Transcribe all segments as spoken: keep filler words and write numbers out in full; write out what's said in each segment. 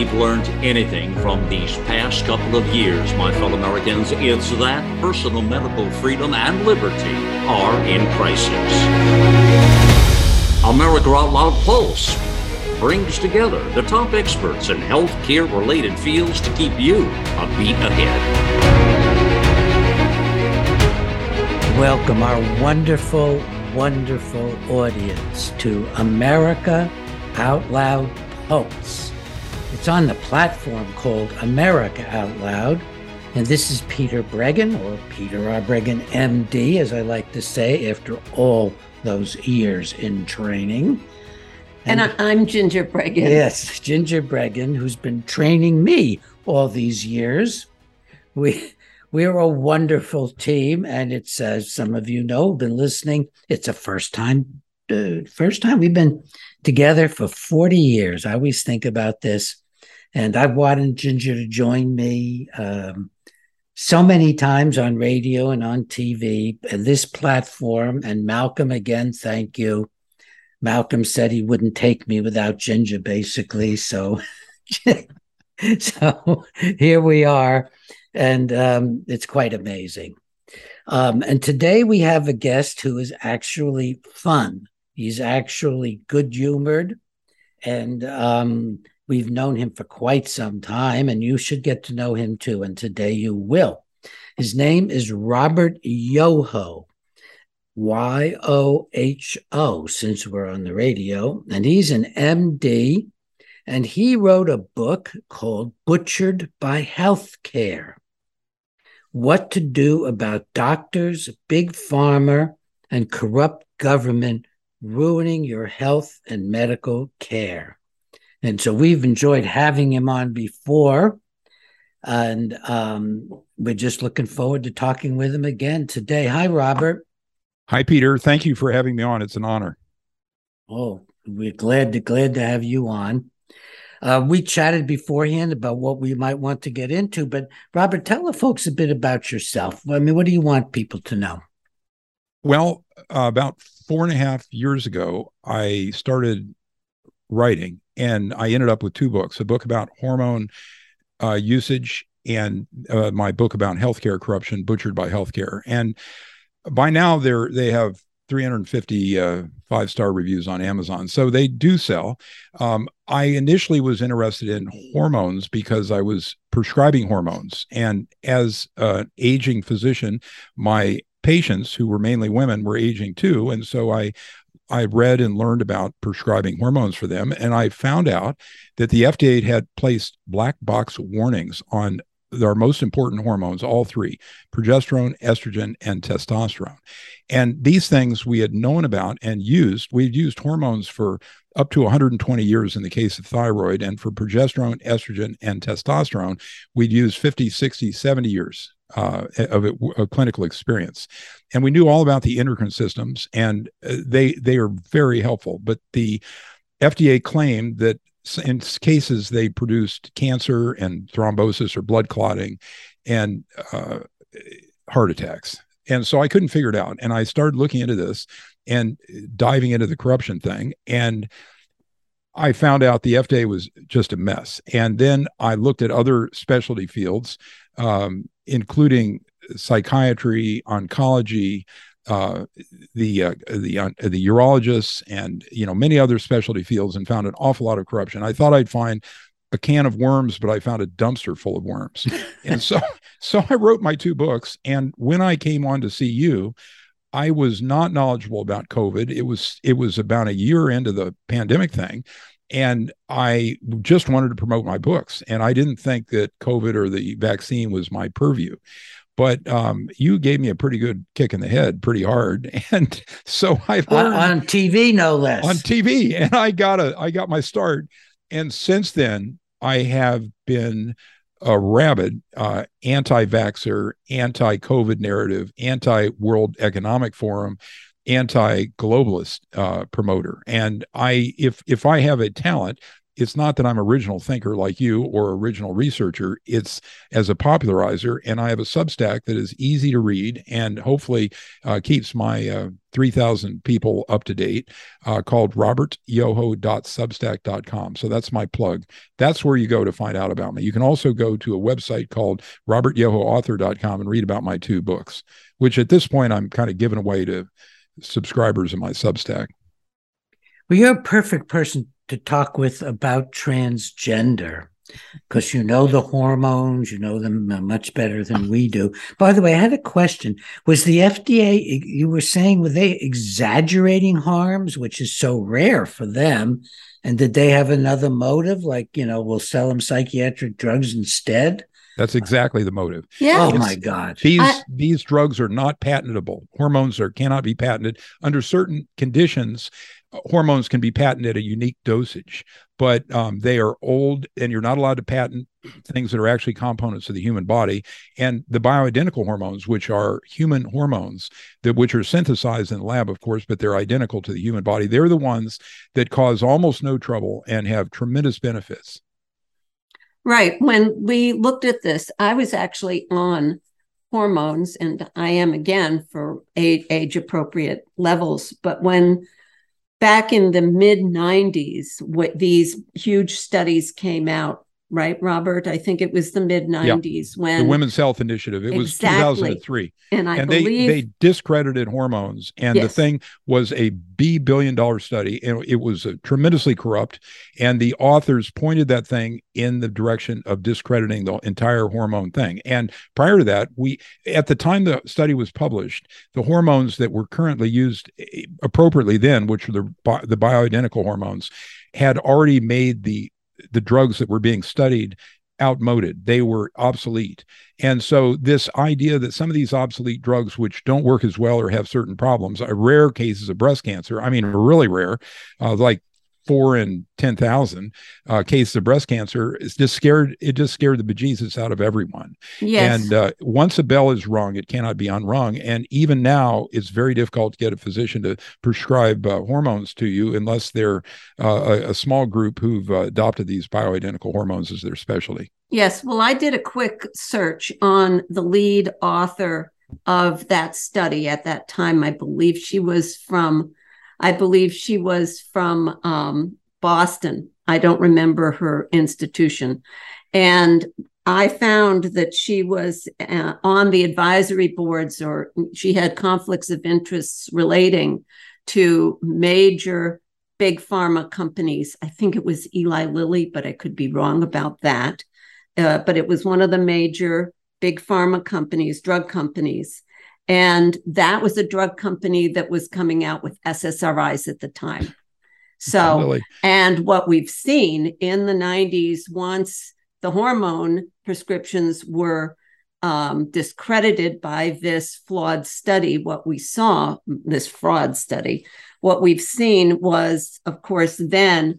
we've learned anything from these past couple of years, my fellow Americans, it's that personal medical freedom and liberty are in crisis. America Out Loud Pulse brings together the top experts in healthcare-related fields to keep you a beat ahead. Welcome our wonderful, wonderful audience to America Out Loud Pulse. It's on the platform called America Out Loud, and this is Peter Breggin, or Peter R. Breggin, M D, as I like to say, after all those years in training. And, and I'm Ginger Breggin. Yes, Ginger Breggin, who's been training me all these years. We, we're a wonderful team, and it's, as some of you know, been listening, it's a first time, uh, first time we've been together for forty years. I always think about this, and I've wanted Ginger to join me um, so many times on radio and on T V, and this platform, and Malcolm, again, thank you. Malcolm said he wouldn't take me without Ginger, basically, so, so here we are, and um, it's quite amazing. Um, and today we have a guest who is actually fun. He's actually good-humored, and um, we've known him for quite some time, and you should get to know him too, and today you will. His name is Robert Yoho, Y O H O, since we're on the radio, and he's an M D, and he wrote a book called Butchered by Healthcare: What to Do About Doctors, Big Pharma, and Corrupt Government Ruining Your Health and Medical Care. And so we've enjoyed having him on before, and um, we're just looking forward to talking with him again today. Hi, Robert. Hi, Peter. Thank you for having me on. It's an honor. Oh, we're glad to glad to have you on. Uh, we chatted beforehand about what we might want to get into, but Robert, tell the folks a bit about yourself. I mean, what do you want people to know? Well, uh, about four and a half years ago, I started writing, and I ended up with two books, a book about hormone uh, usage and uh, my book about healthcare corruption, Butchered by Healthcare. And by now, they're, they have three hundred fifty uh, five-star reviews on Amazon, so they do sell. Um, I initially was interested in hormones because I was prescribing hormones. And as an aging physician, my patients, who were mainly women, were aging too. And so I I read and learned about prescribing hormones for them. And I found out that the F D A had placed black box warnings on our most important hormones, all three: progesterone, estrogen, and testosterone. And these things we had known about and used. We'd used hormones for up to one hundred twenty years in the case of thyroid. And for progesterone, estrogen, and testosterone, we'd used fifty, sixty, seventy years uh, of, it, of clinical experience. And we knew all about the endocrine systems, and they, they are very helpful. But the F D A claimed that in cases they produced cancer and thrombosis or blood clotting and uh, heart attacks. And so I couldn't figure it out. And I started looking into this and diving into the corruption thing. And I found out the F D A was just a mess. And then I looked at other specialty fields, um, including psychiatry, oncology, uh, the uh, the uh, the urologists, and you know many other specialty fields, and found an awful lot of corruption. I thought I'd find a can of worms, but I found a dumpster full of worms. And so so I wrote my two books. And when I came on to see you, I was not knowledgeable about COVID. It was it was about a year into the pandemic thing, and I just wanted to promote my books. And I didn't think that COVID or the vaccine was my purview. But um, you gave me a pretty good kick in the head, pretty hard, and so I learned on, on T V, no less. On T V, and I got a, I got my start, and since then I have been a rabid uh, anti-vaxxer, anti-COVID narrative, anti-World Economic Forum, anti-globalist uh, promoter. And I, if if I have a talent, it's not that I'm original thinker like you or original researcher. It's as a popularizer, and I have a Substack that is easy to read and hopefully uh, keeps my uh, three thousand people up to date, uh, called robert yoho dot substack dot com. So that's my plug. That's where you go to find out about me. You can also go to a website called robert yoho author dot com and read about my two books, which at this point I'm kind of giving away to subscribers in my Substack. Well, you're a perfect person to talk with about transgender, because you know the hormones, you know them much better than we do. By the way, I had a question. Was the F D A, you were saying, were they exaggerating harms, which is so rare for them? And did they have another motive, like, you know, we'll sell them psychiatric drugs instead? That's exactly the motive. Yeah. Oh, It's- my God. These I- these drugs are not patentable. Hormones are cannot be patented under certain conditions. uh, Hormones can be patented at a unique dosage, but um, they are old, and you're not allowed to patent things that are actually components of the human body. And the bioidentical hormones, which are human hormones, that which are synthesized in the lab, of course, but they're identical to the human body. They're the ones that cause almost no trouble and have tremendous benefits. Right. When we looked at this, I was actually on hormones, and I am again for age, age appropriate levels. But when back in the mid nineties, what these huge studies came out, right, Robert? I think it was the mid nineties when The Women's Health Initiative. It was Exactly. two thousand three. and I and they, believe they discredited hormones. And the Yes. thing was a B billion dollar study. And it was uh, tremendously corrupt. And the authors pointed that thing in the direction of discrediting the entire hormone thing. And prior to that, we, at the time the study was published, the hormones that were currently used eh, appropriately then, which were the, bi- the bioidentical hormones, had already made the the drugs that were being studied outmoded. They were obsolete. And so this idea that some of these obsolete drugs, which don't work as well or have certain problems, are rare cases of breast cancer. I mean, really rare, uh, like four in ten thousand uh, cases of breast cancer. It's just scared. It just scared the bejesus out of everyone. yes, And uh, once a bell is rung, it cannot be unrung. And even now, it's very difficult to get a physician to prescribe uh, hormones to you unless they're uh, a, a small group who've uh, adopted these bioidentical hormones as their specialty. yes. Well, I did a quick search on the lead author of that study at that time. I believe she was from, I believe she was from um, Boston. I don't remember her institution. And I found that she was uh, on the advisory boards, or she had conflicts of interests relating to major big pharma companies. I think it was Eli Lilly, but I could be wrong about that. Uh, but it was one of the major big pharma companies, drug companies. And that was a drug company that was coming out with S S R Is at the time. So, Lily. and what we've seen in the nineties, once the hormone prescriptions were um, discredited by this flawed study, what we saw, this fraud study, what we've seen was, of course, then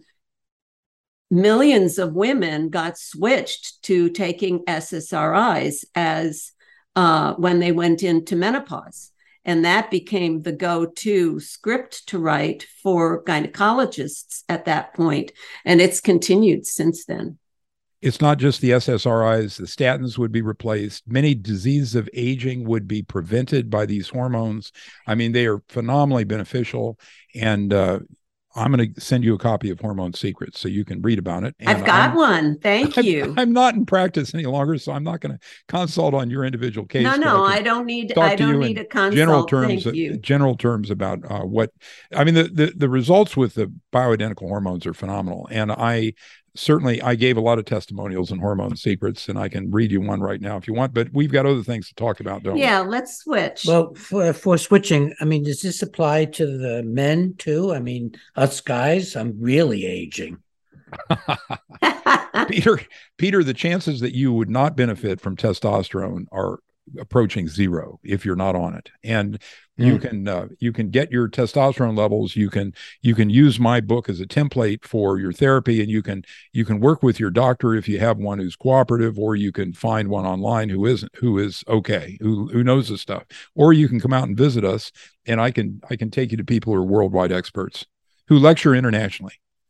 millions of women got switched to taking S S R Is as uh, when they went into menopause. And that became the go-to script to write for gynecologists at that point. And it's continued since then. It's not just the S S R Is. The statins would be replaced. Many diseases of aging would be prevented by these hormones. I mean, they are phenomenally beneficial. And uh, I'm going to send you a copy of Hormone Secrets so you can read about it. And I've got I'm, one. Thank I'm, you. I'm not in practice any longer, so I'm not going to consult on your individual case. No, but no, I I can don't need. talk I to don't you need in a consult. general terms, Thank you. general terms about uh, what, I mean, the, the, the results with the bioidentical hormones are phenomenal. And I certainly, I gave a lot of testimonials in Hormone Secrets, and I can read you one right now if you want, but we've got other things to talk about, don't Yeah, let's switch. Well, for, for switching, I mean, does this apply to the men too? I mean, us guys, I'm really aging. we? Peter, Peter, the chances that you would not benefit from testosterone are approaching zero if you're not on it. And you can uh, you can get your testosterone levels. You can you can use my book as a template for your therapy, and you can you can work with your doctor if you have one who's cooperative, or you can find one online who isn't who is okay, who who knows this stuff, or you can come out and visit us, and I can I can take you to people who are worldwide experts who lecture internationally.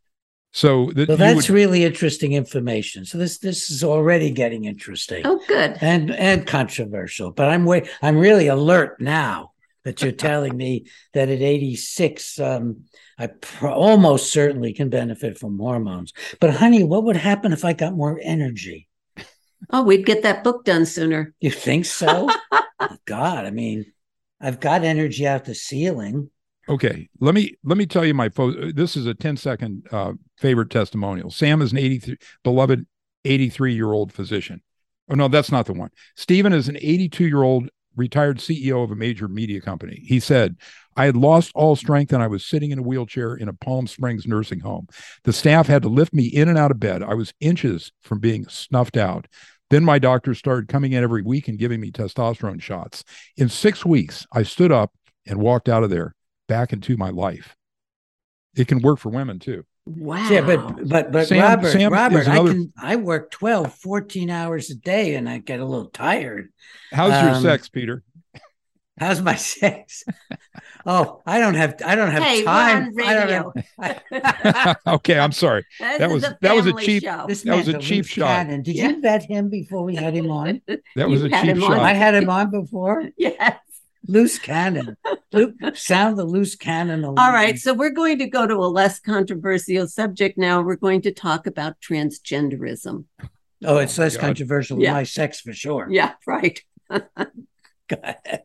So, that so that's would, really interesting information. So this this is already getting interesting. Oh, good. And and controversial. But I'm way I'm really alert now that you're telling me that at eighty-six, um, I pr- almost certainly can benefit from hormones. But honey, what would happen if I got more energy? Oh, we'd get that book done sooner. You think so? Oh, God, I mean, I've got energy out the ceiling. Okay, let me let me tell you my fo- this is a ten second uh, favorite testimonial. Sam is an eighty-three beloved eighty-three year old physician. Oh no, that's not the one. Stephen is an eighty-two year old retired C E O of a major media company. He said, "I had lost all strength and I was sitting in a wheelchair in a Palm Springs nursing home. The staff had to lift me in and out of bed. I was inches from being snuffed out. Then my doctor started coming in every week and giving me testosterone shots. In six weeks, I stood up and walked out of there back into my life." It can work for women too. Wow. Yeah, but but but Sam- Robert, Sam Robert, is another- I can I work twelve, fourteen hours a day and I get a little tired. How's your Um, sex, Peter? How's my sex? Oh, I don't have I don't have Hey, we're time. on I don't radio. have, I, Okay, I'm sorry. This That is was- a that was a family cheap- show. this That was man's a cheap loose shot. cannon. Did Yeah. you vet him before we had him on? That was You a had cheap him on. shot. I had him on before. Yes. Loose cannon. Lu- sound the loose cannon. All right. So we're going to go to a less controversial subject now. We're going to talk about transgenderism. Oh, it's Oh, my less God. controversial Yeah. than my sex for sure. Yeah, right. Go ahead.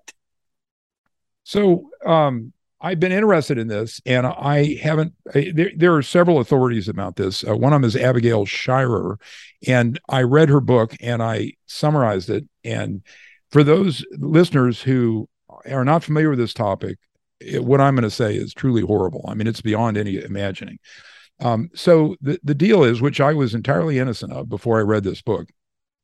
So um, I've been interested in this, and I haven't. I, there, there are several authorities about this. Uh, one of them is Abigail Shirer, and I read her book and I summarized it. And for those listeners who are not familiar with this topic, it, what I'm going to say is truly horrible. I mean, it's beyond any imagining. Um, so the the deal is, which I was entirely innocent of before I read this book,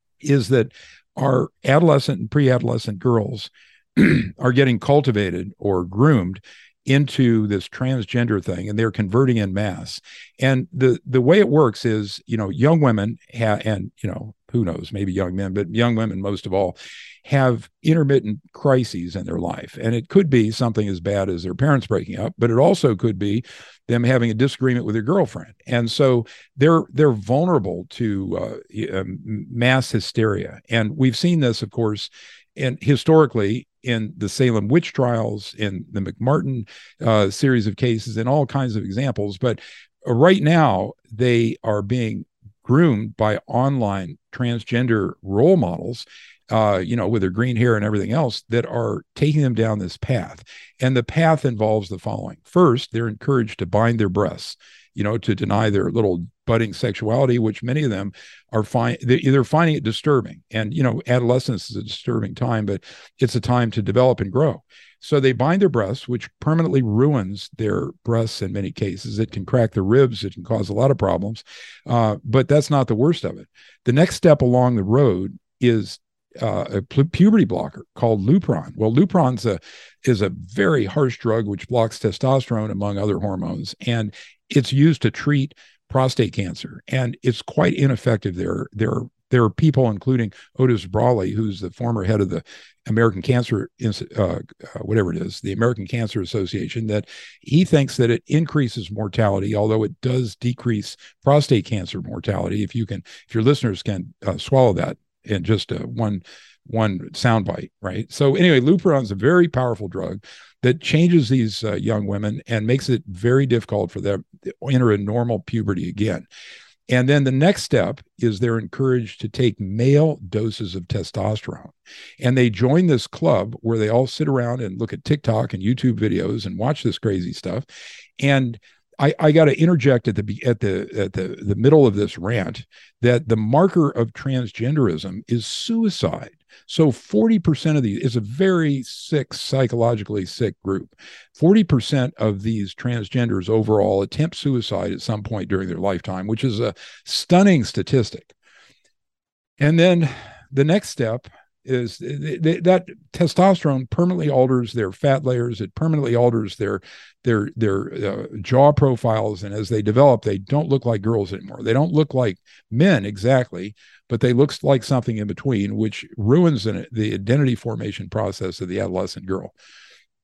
is that our adolescent and pre-adolescent girls are getting cultivated or groomed into this transgender thing, and they're converting in mass. And the the way it works is, you know, young women ha- and, you know, who knows, maybe young men, but young women most of all, have intermittent crises in their life. And it could be something as bad as their parents breaking up, but it also could be them having a disagreement with their girlfriend. And so they're they're vulnerable to uh, mass hysteria. And we've seen this, of course, and historically in the Salem witch trials, in the McMartin uh, series of cases, and all kinds of examples. But uh, right now, they are being groomed by online transgender role models, uh, you know, with their green hair and everything else, that are taking them down this path. And the path involves the following. First, they're encouraged to bind their breasts, you know, to deny their little budding sexuality, which many of them are fine. They're finding it disturbing. And, you know, adolescence is a disturbing time, but it's a time to develop and grow. So they bind their breasts, which permanently ruins their breasts in many cases. It can crack the ribs. It can cause a lot of problems. Uh, but that's not the worst of it. The next step along the road is uh, a pu- puberty blocker called Lupron. Well, Lupron's a, is a very harsh drug which blocks testosterone, among other hormones. And it's used to treat prostate cancer, and it's quite ineffective. There, there, are, there are people, including Otis Brawley, who's the former head of the American Cancer, uh, uh, whatever it is, the American Cancer Association, that he thinks that it increases mortality, although it does decrease prostate cancer mortality. If you can, if your listeners can uh, swallow that in just a one one soundbite, right? So anyway, Lupron is a very powerful drug that changes these uh, young women and makes it very difficult for them to enter a normal puberty again. And then the next step is they're encouraged to take male doses of testosterone. And they join this club where they all sit around and look at TikTok and YouTube videos and watch this crazy stuff. And I, I got to interject at the at the at the the middle of this rant that the marker of transgenderism is suicide. So forty percent of these is a very sick, psychologically sick group. forty percent of these transgenders overall attempt suicide at some point during their lifetime, which is a stunning statistic. And then the next step is th- th- that testosterone permanently alters their fat layers. It permanently alters their their their uh, jaw profiles, and as they develop, they don't look like girls anymore. They don't look like men exactly, but they look like something in between, which ruins the, the identity formation process of the adolescent girl.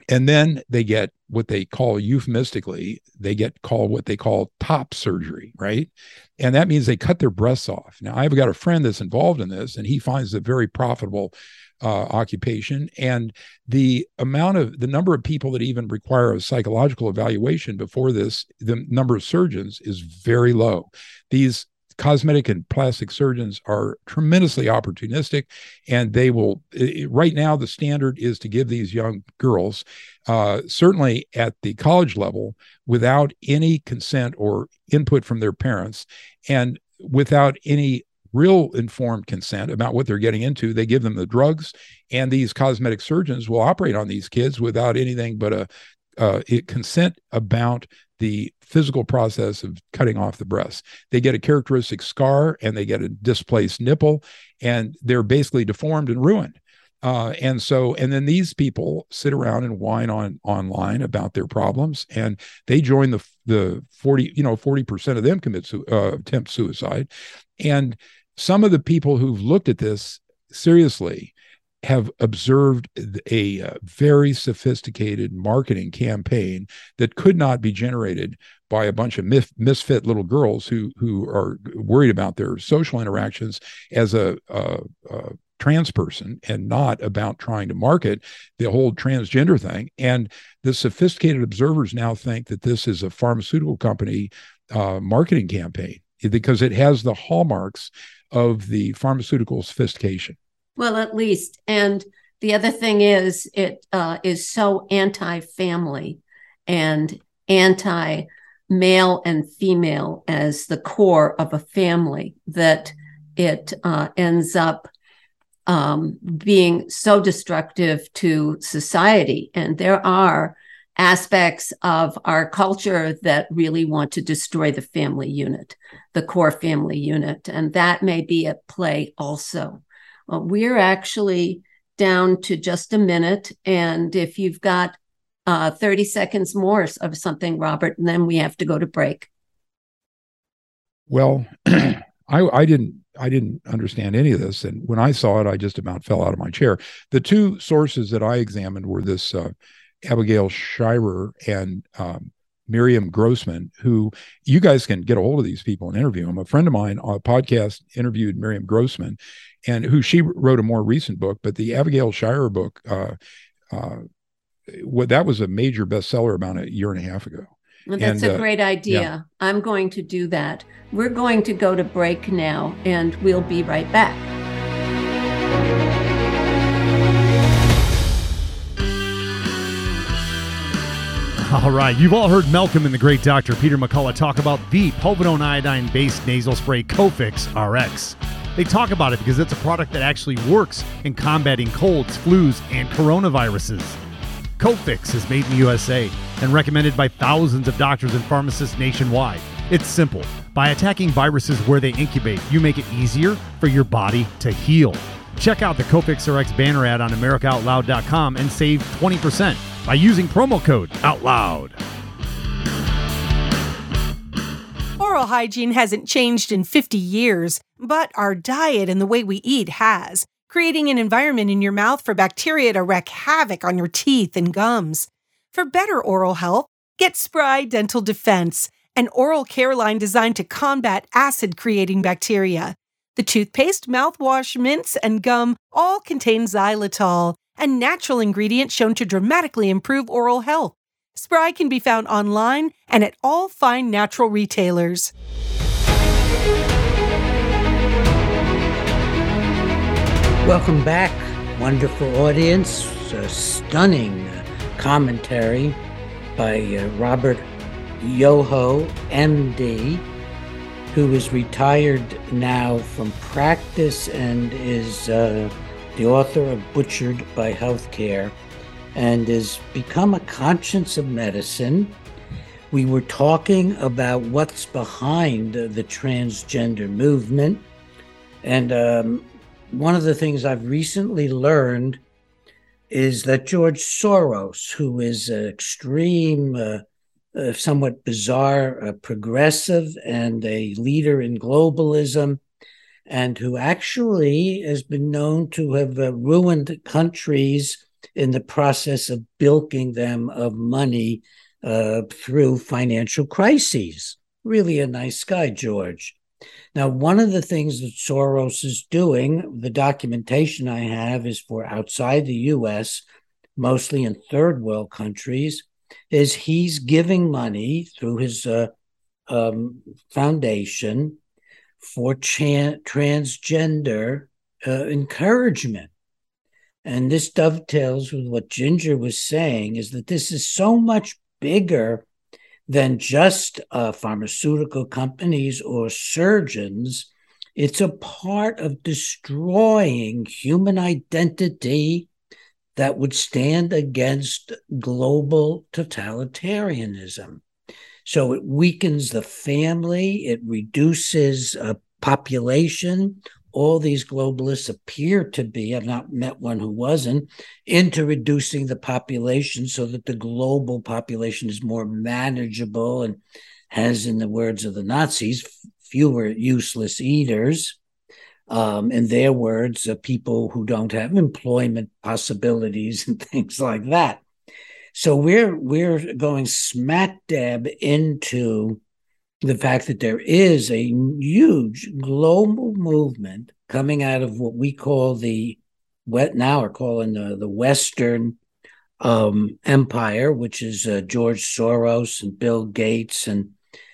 And then they get what they call euphemistically, they get called what they call top surgery, right? And that means they cut their breasts off. Now, I've got a friend that's involved in this, and he finds it very profitable uh, occupation. And the amount of, the number of people that even require a psychological evaluation before this, the number of surgeons is very low. These cosmetic and plastic surgeons are tremendously opportunistic, and they will, right now, the standard is to give these young girls, uh, certainly at the college level, without any consent or input from their parents, and without any real informed consent about what they're getting into. They give them the drugs, and these cosmetic surgeons will operate on these kids without anything but a uh, consent about the physical process of cutting off the breasts. They get a characteristic scar, and they get a displaced nipple, and they're basically deformed and ruined. Uh, and so, and then these people sit around and whine on online about their problems, and they join the the forty, you know, forty percent of them commit su- uh, attempt suicide. And some of the people who've looked at this seriously have observed a, a very sophisticated marketing campaign that could not be generated by a bunch of mis- misfit little girls who who are worried about their social interactions as a, a, a trans person, and not about trying to market the whole transgender thing. And the sophisticated observers now think that this is a pharmaceutical company uh, marketing campaign, because it has the hallmarks of the pharmaceutical sophistication. Well, at least. And the other thing is, it uh, is so anti-family and anti-male and female as the core of a family that it uh, ends up um, being so destructive to society. And there are aspects of our culture that really want to destroy the family unit, the core family unit. And that may be at play also. Uh, we're actually down to just a minute. And if you've got uh, thirty seconds more of something, Robert, and then we have to go to break. Well, I, I didn't I didn't understand any of this. And when I saw it, I just about fell out of my chair. The two sources that I examined were this uh, Abigail Shrier and um, Miriam Grossman, who you guys can get a hold of these people and interview them. A friend of mine on a podcast interviewed Miriam Grossman, and who she wrote a more recent book, but the Abigail Shrier book, uh, uh, what that was a major bestseller about a year and a half ago. Well, that's and, a great uh, idea. yeah. I'm going to do that. We're going to go to break now, and we'll be right back. All right, you've all heard Malcolm and the great Doctor Peter McCullough talk about the povidone iodine-based nasal spray Cofix R X. They talk about it because it's a product that actually works in combating colds, flus, and coronaviruses. Cofix is made in the U S A and recommended by thousands of doctors and pharmacists nationwide. It's simple. By attacking viruses where they incubate, you make it easier for your body to heal. Check out the Cofix R X banner ad on America Out Loud dot com and save twenty percent by using promo code OUTLOUD. Oral hygiene hasn't changed in fifty years, but our diet and the way we eat has, creating an environment in your mouth for bacteria to wreak havoc on your teeth and gums. For better oral health, get Spry Dental Defense, an oral care line designed to combat acid-creating bacteria. The toothpaste, mouthwash, mints, and gum all contain xylitol, a natural ingredient shown to dramatically improve oral health. Spry can be found online and at all fine natural retailers. Welcome back, wonderful audience. A stunning commentary by uh, Robert Yoho, M D, who is retired now from practice and is uh, the author of Butchered by Healthcare, and has become a conscience of medicine. We were talking about what's behind the transgender movement. And um, one of the things I've recently learned is that George Soros, who is an extreme, uh, uh, somewhat bizarre uh, progressive and a leader in globalism, and who actually has been known to have uh, ruined countries in the process of bilking them of money uh, through financial crises. Really a nice guy, George. Now, one of the things that Soros is doing, the documentation I have is for outside the U S, mostly in third world countries, is he's giving money through his uh, um, foundation for chan- transgender uh, encouragement. And this dovetails with what Ginger was saying, is that this is so much bigger than just uh, pharmaceutical companies or surgeons. It's a part of destroying human identity that would stand against global totalitarianism. So it weakens the family, it reduces uh, population. All these globalists appear to be, I've not met one who wasn't, into reducing the population so that the global population is more manageable and has, in the words of the Nazis, fewer useless eaters. Um, in their words, uh, people who don't have employment possibilities and things like that. So we're we're going smack dab into the fact that there is a huge global movement coming out of what we call the, what now are calling the, the Western um, Empire, which is uh, George Soros and Bill Gates, and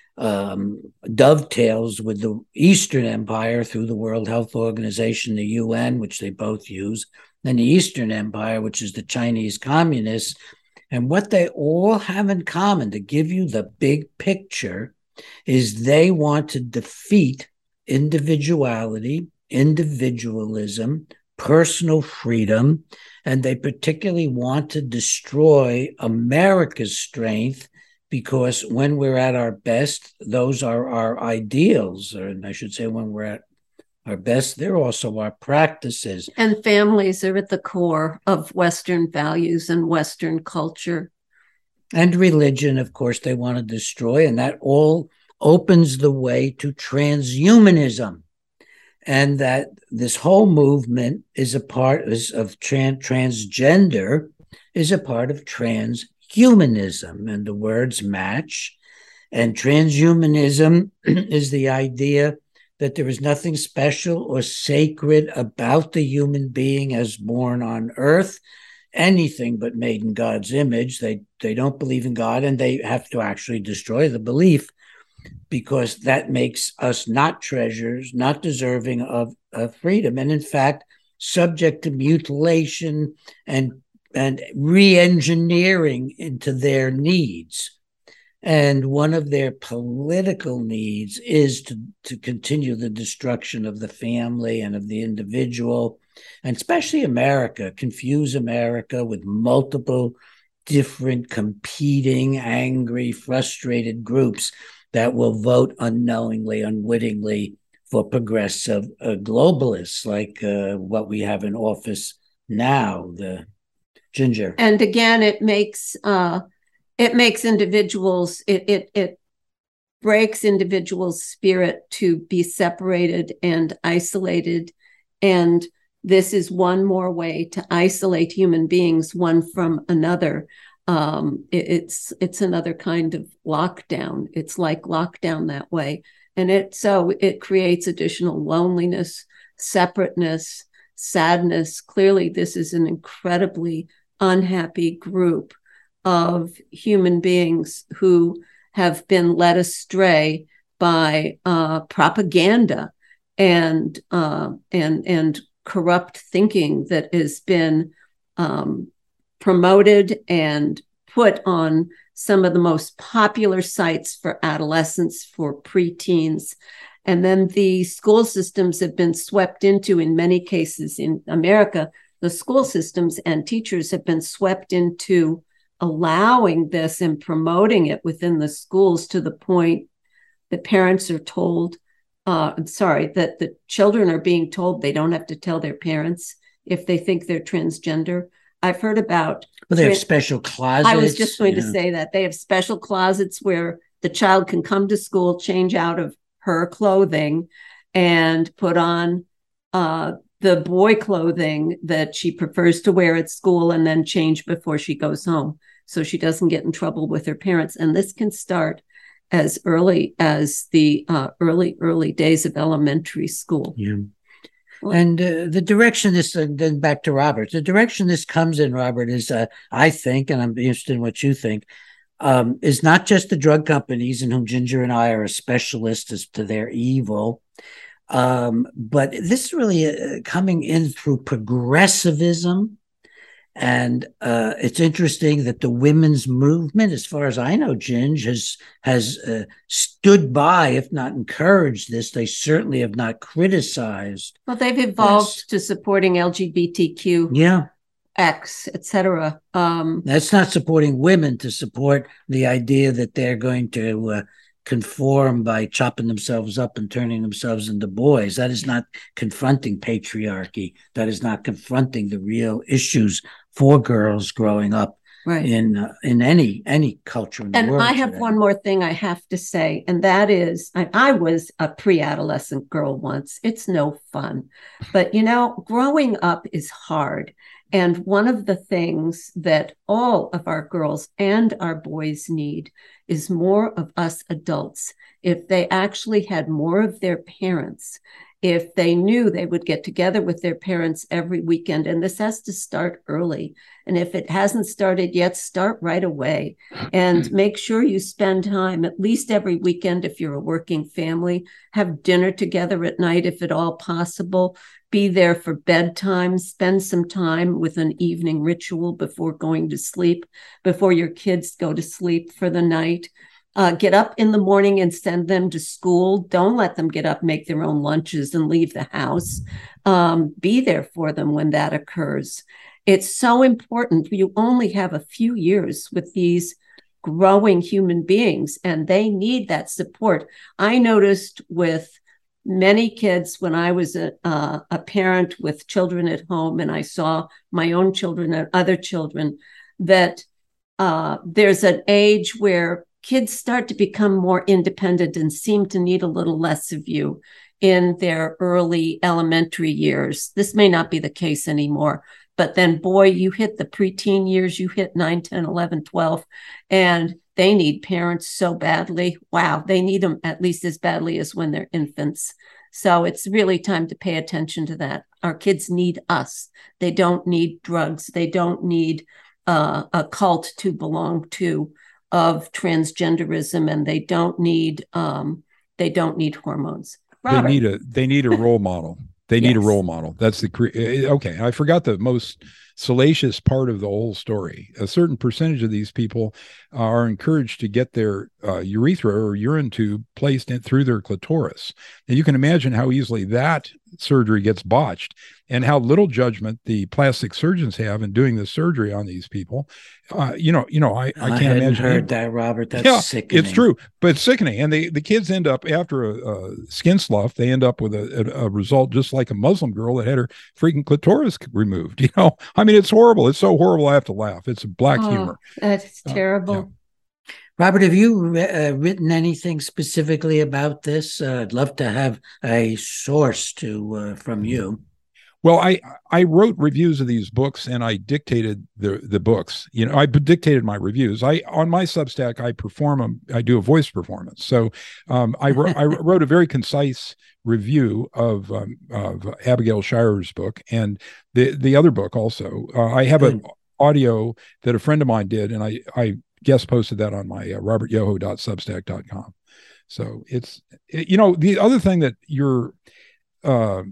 um, dovetails with the Eastern Empire through the World Health Organization, the U N, which they both use, and the Eastern Empire, which is the Chinese communists. And what they all have in common, to give you the big picture, is they want to defeat individuality, individualism, personal freedom, and they particularly want to destroy America's strength, because when we're at our best, those are our ideals, or I should say when we're at our best, they're also our practices. And families are at the core of Western values and Western culture. And religion, of course, they want to destroy, and that all opens the way to transhumanism. And that this whole movement is a part is of trans, transgender is a part of transhumanism, and the words match. And transhumanism is the idea that there is nothing special or sacred about the human being as born on earth, anything but made in God's image. They they don't believe in God, and they have to actually destroy the belief, because that makes us not treasures, not deserving of, of freedom, and in fact, subject to mutilation and, and re-engineering into their needs. And one of their political needs is to, to continue the destruction of the family and of the individual, and especially America, confuse America with multiple different competing, angry, frustrated groups that will vote unknowingly, unwittingly for progressive uh, globalists like uh, what we have in office now, the Ginger. And again, it makes uh, it makes individuals, it it it breaks individuals' spirit to be separated and isolated. And this is one more way to isolate human beings one from another. Um, it, it's it's another kind of lockdown. It's like lockdown that way. And it so it creates additional loneliness, separateness, sadness. Clearly, this is an incredibly unhappy group of human beings who have been led astray by uh, propaganda and uh, and and corrupt thinking that has been um, promoted and put on some of the most popular sites for adolescents, for preteens. And then the school systems have been swept into, in many cases in America, the school systems and teachers have been swept into allowing this and promoting it within the schools, to the point that parents are told, uh, I'm sorry, that the children are being told they don't have to tell their parents if they think they're transgender. I've heard about... Well, they have special closets. I was just going yeah. to say that. They have special closets where the child can come to school, change out of her clothing, and put on uh, the boy clothing that she prefers to wear at school and then change before she goes home, so she doesn't get in trouble with her parents. And this can start as early as the uh, early, early days of elementary school. Yeah. And uh, the direction this, uh, then back to Robert, the direction this comes in, Robert, is, uh, I think, and I'm interested in what you think, um, is not just the drug companies, in whom Ginger and I are a specialist as to their evil, um, but this is really uh, coming in through progressivism. And uh, it's interesting that the women's movement, as far as I know, Ginge, has has uh, stood by, if not encouraged this. They certainly have not criticized. Well, they've evolved this. to supporting L G B T Q, yeah, X, et cetera. Um, That's not supporting women to support the idea that they're going to uh, conform by chopping themselves up and turning themselves into boys. That is not confronting patriarchy. That is not confronting the real issues for girls growing up right. in uh, in any any culture in the and world. I have today. one more thing I have to say, and that is I, I was a pre-adolescent girl once. It's no fun. But, you know, growing up is hard. And one of the things that all of our girls and our boys need is more of us adults. If they actually had more of their parents, if they knew they would get together with their parents every weekend, and this has to start early. And if it hasn't started yet, start right away and make sure you spend time at least every weekend. If you're a working family, have dinner together at night, if at all possible. Be there for bedtime, spend some time with an evening ritual before going to sleep, before your kids go to sleep for the night. Uh, get up in the morning and send them to school. Don't let them get up, make their own lunches and leave the house. Um, be there for them when that occurs. It's so important. You only have a few years with these growing human beings, and they need that support. I noticed with many kids when I was a, uh, a parent with children at home, and I saw my own children and other children, that uh, there's an age where kids start to become more independent and seem to need a little less of you in their early elementary years. This may not be the case anymore, but then, boy, you hit the preteen years, you hit nine, ten, eleven, twelve, and they need parents so badly. Wow, they need them at least as badly as when they're infants. So it's really time to pay attention to that. Our kids need us. They don't need drugs. They don't need uh, a cult to belong to of transgenderism, and they don't need um, they don't need hormones. Robert. They need a they need a role model. They need yes. a role model. That's the cre- okay. I forgot the most salacious part of the whole story. A certain percentage of these people are encouraged to get their uh, urethra or urine tube placed in through their clitoris, and you can imagine how easily that surgery gets botched, and how little judgment the plastic surgeons have in doing the surgery on these people. Uh, you know, you know, I, I can't I imagine. Heard that, Robert. That's yeah, sickening. It's true, but it's sickening. And they, the kids end up after a, a skin slough. They end up with a, a, a result just like a Muslim girl that had her freaking clitoris removed. You know, I mean, it's horrible. It's so horrible. I have to laugh. It's black oh, humor. That's terrible. Uh, yeah. Robert, have you uh, written anything specifically about this? Uh, I'd love to have a source to uh, from you. Well, I I wrote reviews of these books, and I dictated the the books. You know, I dictated my reviews. I on my Substack, I perform them. I do a voice performance. So um, I wrote I wrote a very concise review of um, of Abigail Shirer's book, and the the other book also. Uh, I have Good. an audio that a friend of mine did, and I I guest posted that on my uh, robert yoho dot substack dot com. So it's it, you know the other thing that you're. Uh,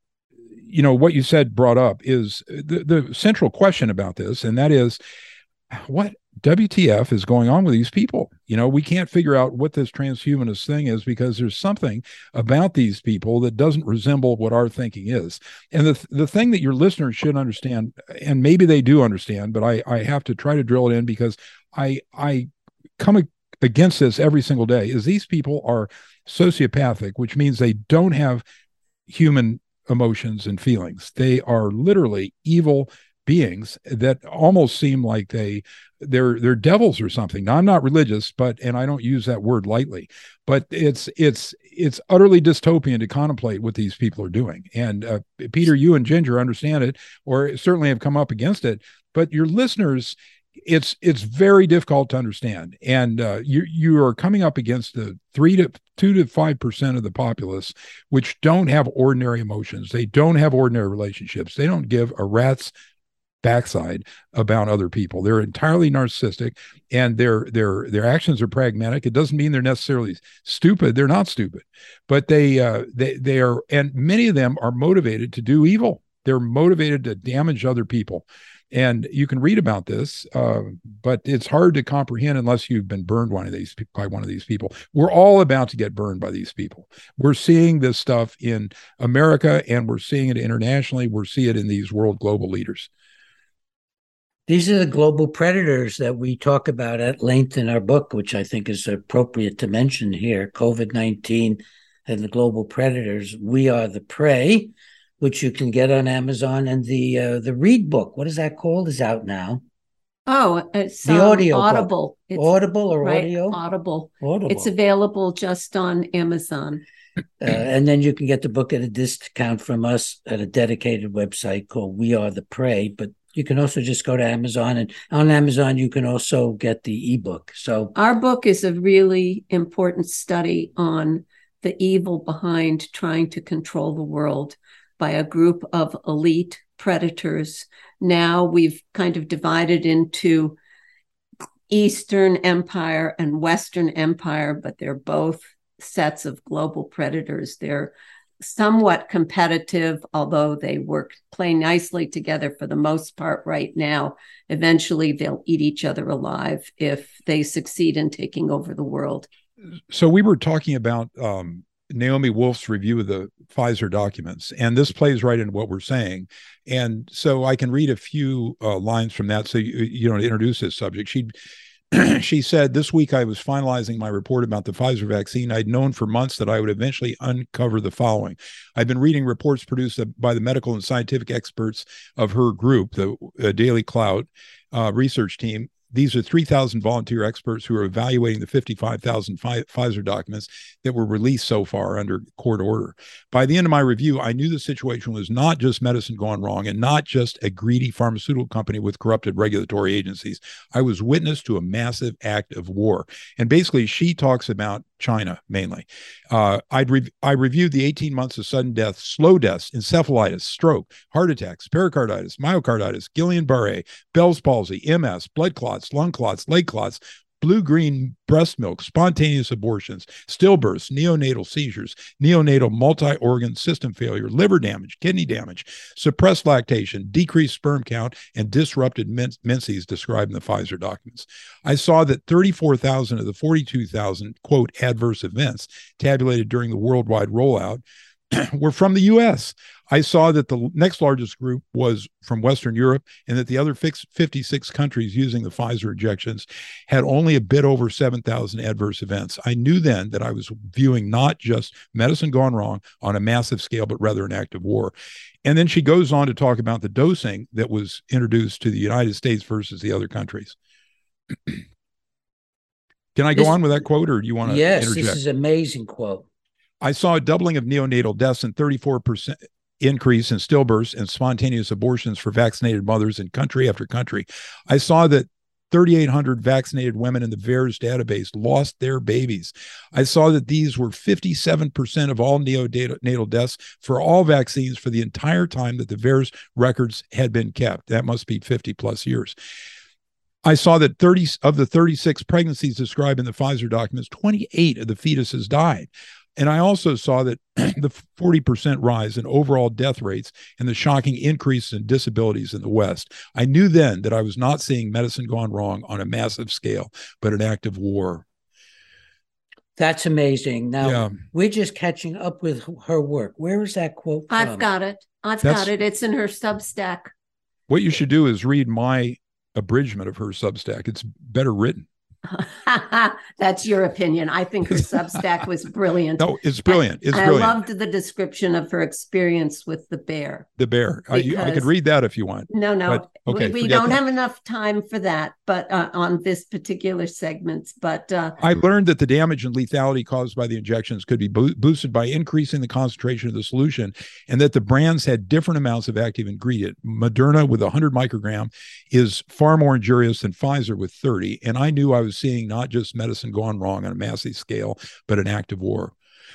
you know, what you said brought up is the, the central question about this, and that is what W T F is going on with these people? You know, we can't figure out what this transhumanist thing is because there's something about these people that doesn't resemble what our thinking is. And the the thing that your listeners should understand, and maybe they do understand, but I, I have to try to drill it in because I, I come against this every single day, is these people are sociopathic, which means they don't have human emotions and feelings. They are literally evil beings that almost seem like they they're they're devils or something. Now, I'm not religious, but and I don't use that word lightly, but it's it's it's utterly dystopian to contemplate what these people are doing. And uh, Peter, you and Ginger understand it, or certainly have come up against it, but your listeners, it's it's very difficult to understand. And uh, you you are coming up against the three to two to five percent of the populace, which don't have ordinary emotions. They don't have ordinary relationships. They don't give a rat's backside about other people. They're entirely narcissistic, and their their their actions are pragmatic. It doesn't mean they're necessarily stupid. They're not stupid, but they uh, they they are, and many of them are motivated to do evil. They're motivated to damage other people. And you can read about this, uh, but it's hard to comprehend unless you've been burned one of these by one of these people. We're all about to get burned by these people. We're seeing this stuff in America, and we're seeing it internationally. We're seeing it in these world global leaders. These are the global predators that we talk about at length in our book, which I think is appropriate to mention here. COVID nineteen and the global predators. We Are the Prey, which you can get on Amazon, and the uh, the Read book. What is that called? Is out now. Oh, it's the um, audio Audible. It's, Audible or right, audio? Audible. Audible. It's available just on Amazon. Uh, and then you can get the book at a discount from us at a dedicated website called We Are the Prey. But you can also just go to Amazon, and on Amazon you can also get the ebook. So our book is a really important study on the evil behind trying to control the world by a group of elite predators. Now we've kind of divided into Eastern Empire and Western Empire, but they're both sets of global predators. They're somewhat competitive, although they work play nicely together for the most part right now. Eventually they'll eat each other alive if they succeed in taking over the world. So we were talking about um, Naomi Wolf's review of the Pfizer documents, and this plays right into what we're saying. And so I can read a few uh, lines from that. So, you, you know, to introduce this subject, she she said, "This week I was finalizing my report about the Pfizer vaccine. I'd known for months that I would eventually uncover the following. I've been reading reports produced by the medical and scientific experts of her group, the uh, Daily Cloud uh, research team. These are three thousand volunteer experts who are evaluating the fifty-five thousand Pfizer documents that were released so far under court order. By the end of my review, I knew the situation was not just medicine gone wrong and not just a greedy pharmaceutical company with corrupted regulatory agencies. I was witness to a massive act of war." And basically, she talks about China mainly. Uh, I'd re- I reviewed the eighteen months of sudden death, slow deaths, encephalitis, stroke, heart attacks, pericarditis, myocarditis, Guillain-Barré, Bell's palsy, M S, blood clots, lung clots, leg clots, blue-green breast milk, spontaneous abortions, stillbirths, neonatal seizures, neonatal multi-organ system failure, liver damage, kidney damage, suppressed lactation, decreased sperm count, and disrupted men- menses described in the Pfizer documents. I saw that thirty-four thousand of the forty-two thousand, quote, adverse events tabulated during the worldwide rollout were from the U S. I saw that the next largest group was from Western Europe, and that the other fifty-six countries using the Pfizer injections had only a bit over seven thousand adverse events. I knew then that I was viewing not just medicine gone wrong on a massive scale, but rather an act of war. And then she goes on to talk about the dosing that was introduced to the United States versus the other countries. Can I go this, on with that quote, or do you want to yes, interject? Yes, this is an amazing quote. I saw a doubling of neonatal deaths and thirty-four percent increase in stillbirths and spontaneous abortions for vaccinated mothers in country after country. I saw that thirty-eight hundred vaccinated women in the V A E R S database lost their babies. I saw that these were fifty-seven percent of all neonatal deaths for all vaccines for the entire time that the V A E R S records had been kept. That must be fifty plus years. I saw that thirty of the thirty-six pregnancies described in the Pfizer documents, twenty-eight of the fetuses died. And I also saw that the forty percent rise in overall death rates and the shocking increase in disabilities in the West. I knew then that I was not seeing medicine gone wrong on a massive scale, but an act of war. That's amazing. Now, yeah. we're just catching up with her work. Where is that quote from? I've got it. I've That's, got it. It's in her Substack. What you should do is read my abridgment of her Substack. It's better written. That's your opinion. I think her Substack was brilliant. No, it's brilliant. It's and brilliant. I loved the description of her experience with the bear. The bear. I, I could read that if you want. No, no. But, okay, we we don't that. have enough time for that, but uh, on this particular segment. But uh, I learned that the damage and lethality caused by the injections could be bo- boosted by increasing the concentration of the solution, and that the brands had different amounts of active ingredient. Moderna with one hundred microgram is far more injurious than Pfizer with thirty. And I knew I was seeing not just medicine gone wrong on a massive scale, but an active war.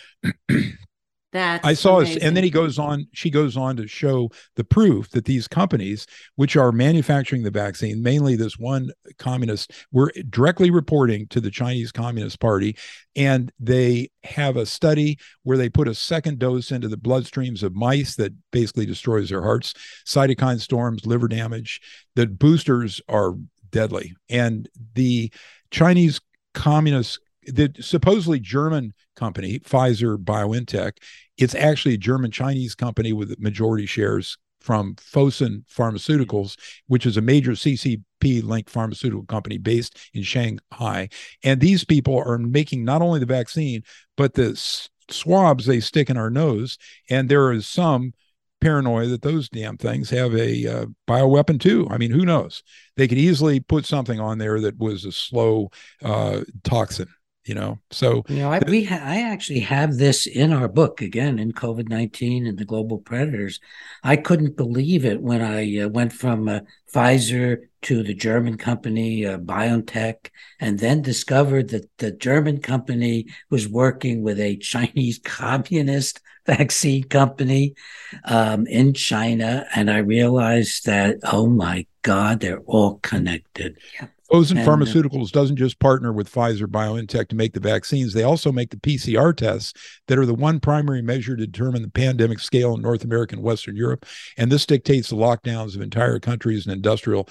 That's I saw amazing. this, and then he goes on, she goes on to show the proof that these companies, which are manufacturing the vaccine, mainly this one communist, were directly reporting to the Chinese Communist Party. And they have a study where they put a second dose into the bloodstreams of mice that basically destroys their hearts, cytokine storms, liver damage. The boosters are deadly. And the Chinese Communist, the supposedly German company, Pfizer BioNTech, it's actually a German-Chinese company with majority shares from Fosun Pharmaceuticals, which is a major C C P-linked pharmaceutical company based in Shanghai. And these people are making not only the vaccine, but the swabs they stick in our nose. And there is some paranoia that those damn things have a uh, bioweapon too. I mean, who knows? They could easily put something on there that was a slow uh, toxin. You know, so you know, I, we ha- I actually have this in our book again in COVID nineteen and the global predators. I couldn't believe it when I uh, went from uh, Pfizer to the German company uh, BioNTech, and then discovered that the German company was working with a Chinese communist vaccine company um, in China, and I realized that, oh my God, they're all connected. Yeah. Fosun And, Pharmaceuticals doesn't just partner with Pfizer BioNTech to make the vaccines. They also make the P C R tests that are the one primary measure to determine the pandemic scale in North America and Western Europe. And this dictates the lockdowns of entire countries and industrial.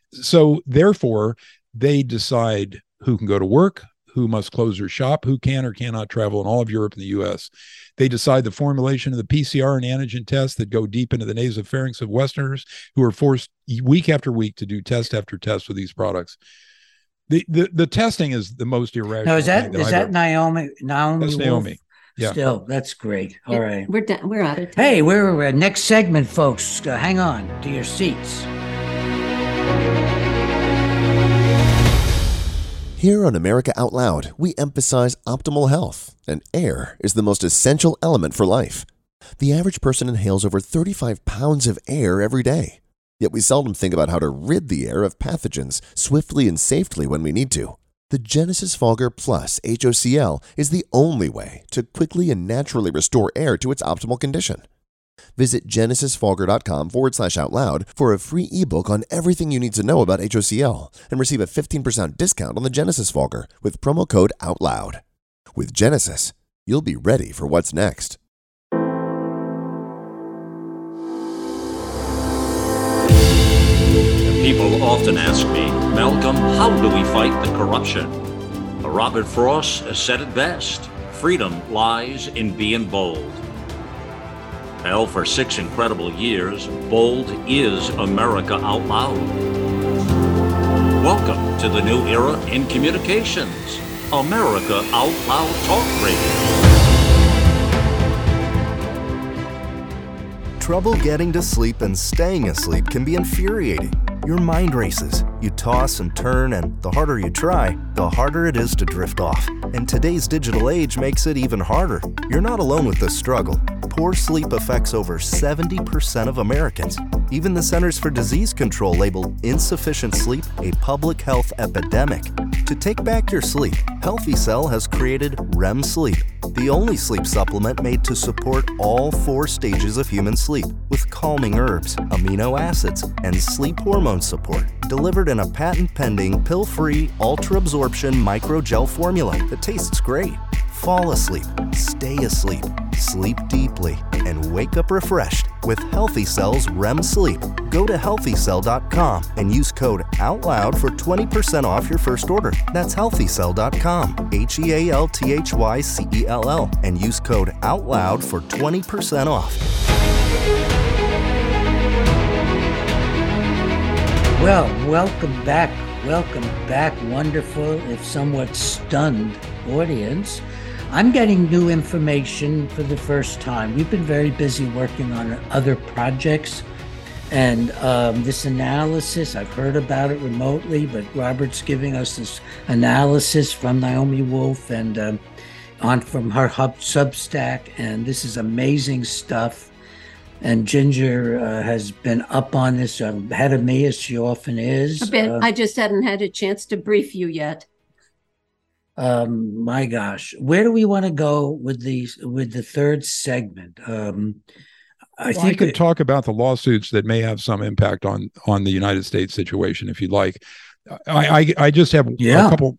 So therefore, they decide who can go to work, who must close their shop, who can or cannot travel in all of Europe and the U S. They decide the formulation of the P C R and antigen tests that go deep into the nasopharynx of Westerners who are forced week after week to do test after test with these products. The the, the testing is the most irrational. No, is that, that is I've that ever, Naomi? Naomi That's Wolf? Naomi. Yeah. Still, that's great. All right. We're done. We're out of time. Hey, we're uh, next segment, folks. Uh, hang on to your seats. Here on America Out Loud, we emphasize optimal health, and air is the most essential element for life. The average person inhales over thirty-five pounds of air every day, yet we seldom think about how to rid the air of pathogens swiftly and safely when we need to. The Genesis Fogger Plus H O C L is the only way to quickly and naturally restore air to its optimal condition. Visit genesisfogger.com forward slash out loud for a free ebook on everything you need to know about H O C L and receive a fifteen percent discount on the Genesis Fogger with promo code OUTLOUD. With Genesis, you'll be ready for what's next. People often ask me, Malcolm, how do we fight the corruption? Robert Frost said it best. Freedom lies in being bold. Well, for six incredible years, bold is America Out Loud. Welcome to the new era in communications, America Out Loud Talk Radio. Trouble getting to sleep and staying asleep can be infuriating. Your mind races. You toss and turn, and the harder you try, the harder it is to drift off. And today's digital age makes it even harder. You're not alone with this struggle. Poor sleep affects over seventy percent of Americans. Even the Centers for Disease Control labeled insufficient sleep a public health epidemic. To take back your sleep, Healthy Cell has created R E M Sleep, the only sleep supplement made to support all four stages of human sleep, with calming herbs, amino acids, and sleep hormone support, delivered in a patent-pending, pill-free, ultra-absorption microgel formula that tastes great. Fall asleep, stay asleep, sleep deeply, and wake up refreshed with Healthy Cell's R E M Sleep. Go to healthy cell dot com and use code OUTLOUD for twenty percent off your first order. That's healthy cell dot com, H E A L T H Y C E L L, and use code OUTLOUD for twenty percent off. Well, welcome back, Welcome back, wonderful, if somewhat stunned audience. I'm getting new information for the first time. We've been very busy working on other projects, and um, this analysis, I've heard about it remotely, but Robert's giving us this analysis from Naomi Wolf and um, on from her hub Substack, and this is amazing stuff. And Ginger uh, has been up on this uh, ahead of me, as she often is. A bit. Uh, I just hadn't had a chance to brief you yet. Um, my gosh, where do we want to go with the with the third segment? Um, I well, think I could it, talk about the lawsuits that may have some impact on on the United States situation, if you'd like. I I, I just have yeah. a couple.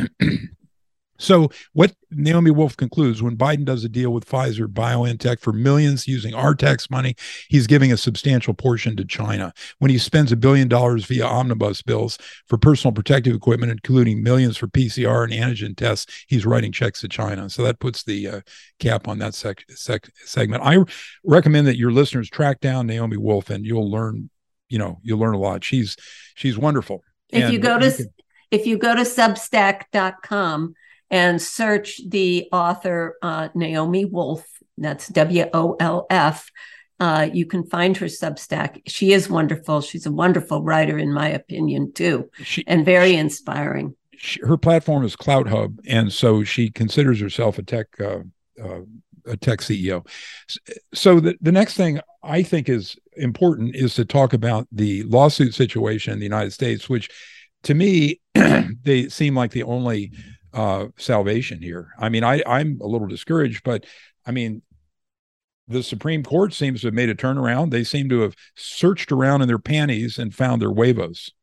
So what Naomi Wolf concludes, when Biden does a deal with Pfizer BioNTech for millions using our tax money, he's giving a substantial portion to China. When he spends a billion dollars via omnibus bills for personal protective equipment, including millions for P C R and antigen tests, he's writing checks to China. So that puts the uh, cap on that sec- sec- segment. I recommend that your listeners track down Naomi Wolf, and you'll learn, you know, you'll learn a lot. She's she's wonderful. If and you go to you can, if you go to substack dot com and search the author uh, Naomi Wolf, that's W O L F, uh, you can find her Substack. She is wonderful. She's a wonderful writer, in my opinion, too, she, and very she, inspiring. She, her platform is Clout Hub, and so she considers herself a tech uh, uh, a tech C E O. So the, the next thing I think is important is to talk about the lawsuit situation in the United States, which to me, they seem like the only uh, salvation here. I mean, I, I'm a little discouraged, but I mean, the Supreme Court seems to have made a turnaround. They seem to have searched around in their panties and found their huevos.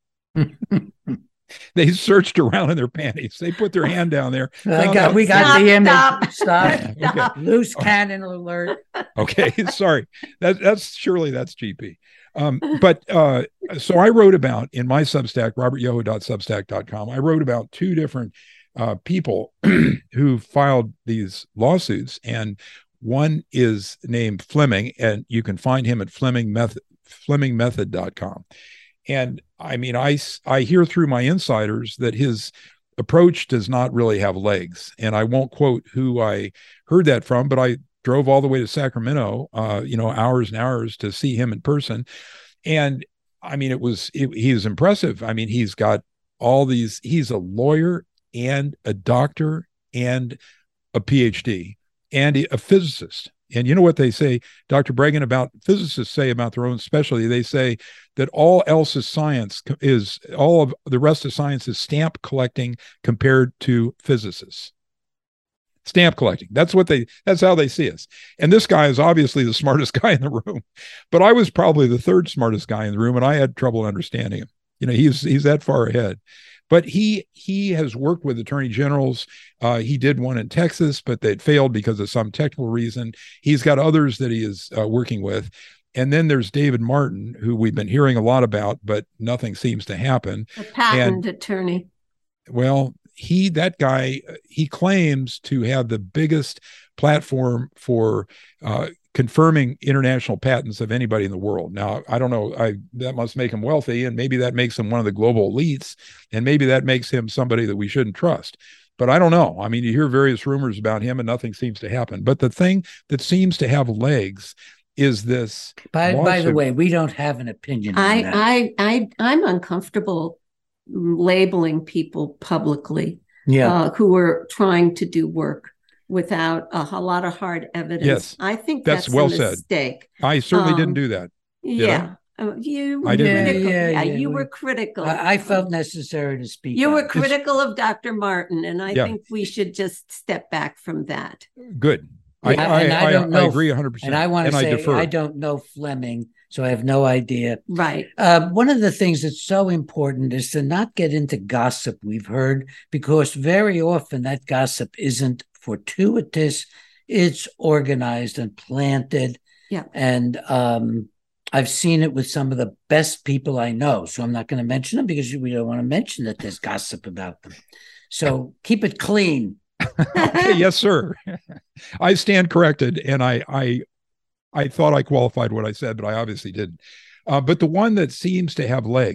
They searched around in their panties. They put their hand down there. I got, we got Stop, the image. stop. Stop. Stop. Okay. Loose cannon alert. Okay, sorry. That, that's surely that's G P. Um, but uh, so I wrote about in my Substack, robert yoho dot substack dot com, I wrote about two different uh, people who filed these lawsuits, and one is named Fleming, and you can find him at Fleming Method, fleming method dot com. And I mean, I, I hear through my insiders that his approach does not really have legs. And I won't quote who I heard that from, but I drove all the way to Sacramento, uh, you know, hours and hours to see him in person. And I mean, it was, it, he was impressive. I mean, he's got all these, he's a lawyer and a doctor and a P H D and a physicist. And you know what they say, Doctor Breggin, about physicists say about their own specialty, they say that all else is science is, all of the rest of science is stamp collecting compared to physicists. Stamp collecting. That's what they, that's how they see us. And this guy is obviously the smartest guy in the room, but I was probably the third smartest guy in the room, and I had trouble understanding him. You know, he's, he's that far ahead. But he he has worked with attorney generals. Uh, he did one in Texas, but they'd failed because of some technical reason. He's got others that he is uh, working with. And then there's David Martin, who we've been hearing a lot about, but nothing seems to happen. A patent and, attorney. Well, he, that guy, he claims to have the biggest platform for uh, confirming international patents of anybody in the world. Now, I don't know, I that must make him wealthy, and maybe that makes him one of the global elites, and maybe that makes him somebody that we shouldn't trust. But I don't know. I mean, you hear various rumors about him, and nothing seems to happen. But the thing that seems to have legs is this. By, by the way, we don't have an opinion on I, that. I, I, I'm uncomfortable labeling people publicly yeah. uh, who are trying to do work without a, a lot of hard evidence. Yes, I think that's, that's well a said. mistake. I certainly Um, didn't do that. Yeah. Uh, you were I didn't. critical. Yeah, Yeah, yeah, you we- were critical. I, I felt necessary to speak. you on were it. critical of Doctor Martin, and I Yeah. think we should just step back from that. Good. I, Yeah, I, and I I, don't I know- agree one hundred percent. And I want to say, defer. I don't know Fleming, so I have no idea. Right. Uh, one of the things that's so important is to not get into gossip we've heard, because very often that gossip isn't fortuitous, it's organized and planted. Yeah. And um, I've seen it with some of the best people I know. So I'm not going to mention them because we don't want to mention that there's gossip about them. So keep it clean. Okay, yes, sir. I stand corrected, and I, I, I thought I qualified what I said, but I obviously didn't. Uh, but the one that seems to have legs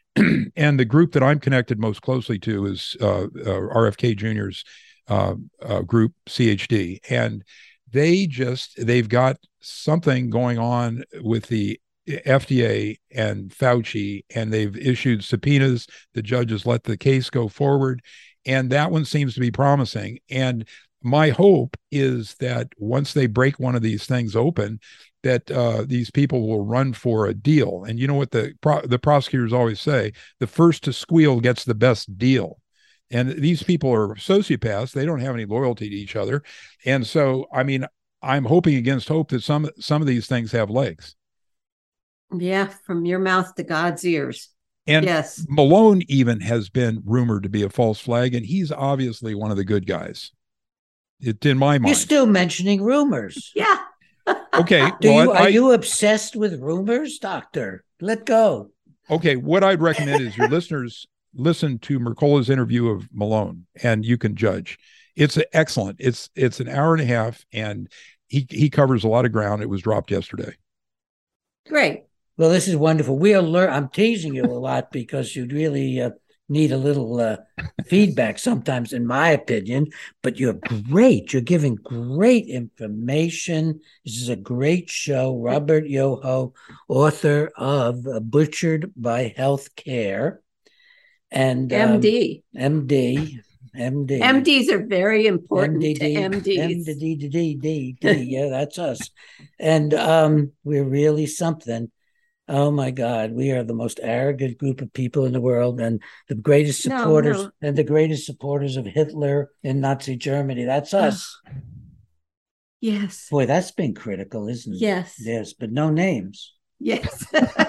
and the group that I'm connected most closely to is uh, uh, R F K Junior's uh, uh, group, C H D. And they just, they've got something going on with the F D A and Fauci, and they've issued subpoenas. The judges let the case go forward. And that one seems to be promising. And my hope is that once they break one of these things open, that uh, these people will run for a deal. And you know what the pro- the prosecutors always say, the first to squeal gets the best deal. And these people are sociopaths. They don't have any loyalty to each other. And so, I mean, I'm hoping against hope that some some of these things have legs. Yeah, from your mouth to God's ears. And yes. Malone even has been rumored to be a false flag, and he's obviously one of the good guys. It's in my mind. You're still mentioning rumors. Yeah. Okay. Do well, you, I, are you obsessed with rumors, Doctor? Let go. Okay. What I'd recommend is your listeners listen to Mercola's interview of Malone, and you can judge. It's excellent. It's it's an hour and a half, and he he covers a lot of ground. It was dropped yesterday. Great. Well, this is wonderful. We are learn. I'm teasing you a lot because you really uh, need a little uh, feedback sometimes, in my opinion. But you're great. You're giving great information. This is a great show. Robert Yoho, author of uh, Butchered by Healthcare, and um, M D. M D. M D. M Ds are very important M D D, to M Ds. M D D D D D. Yeah, that's us. And um, we're really something. Oh my God, we are the most arrogant group of people in the world, and the greatest supporters no, no. and the greatest supporters of Hitler in Nazi Germany. That's us. Yes. Boy, that's been critical, isn't it? Yes. Yes, but no names. Yes.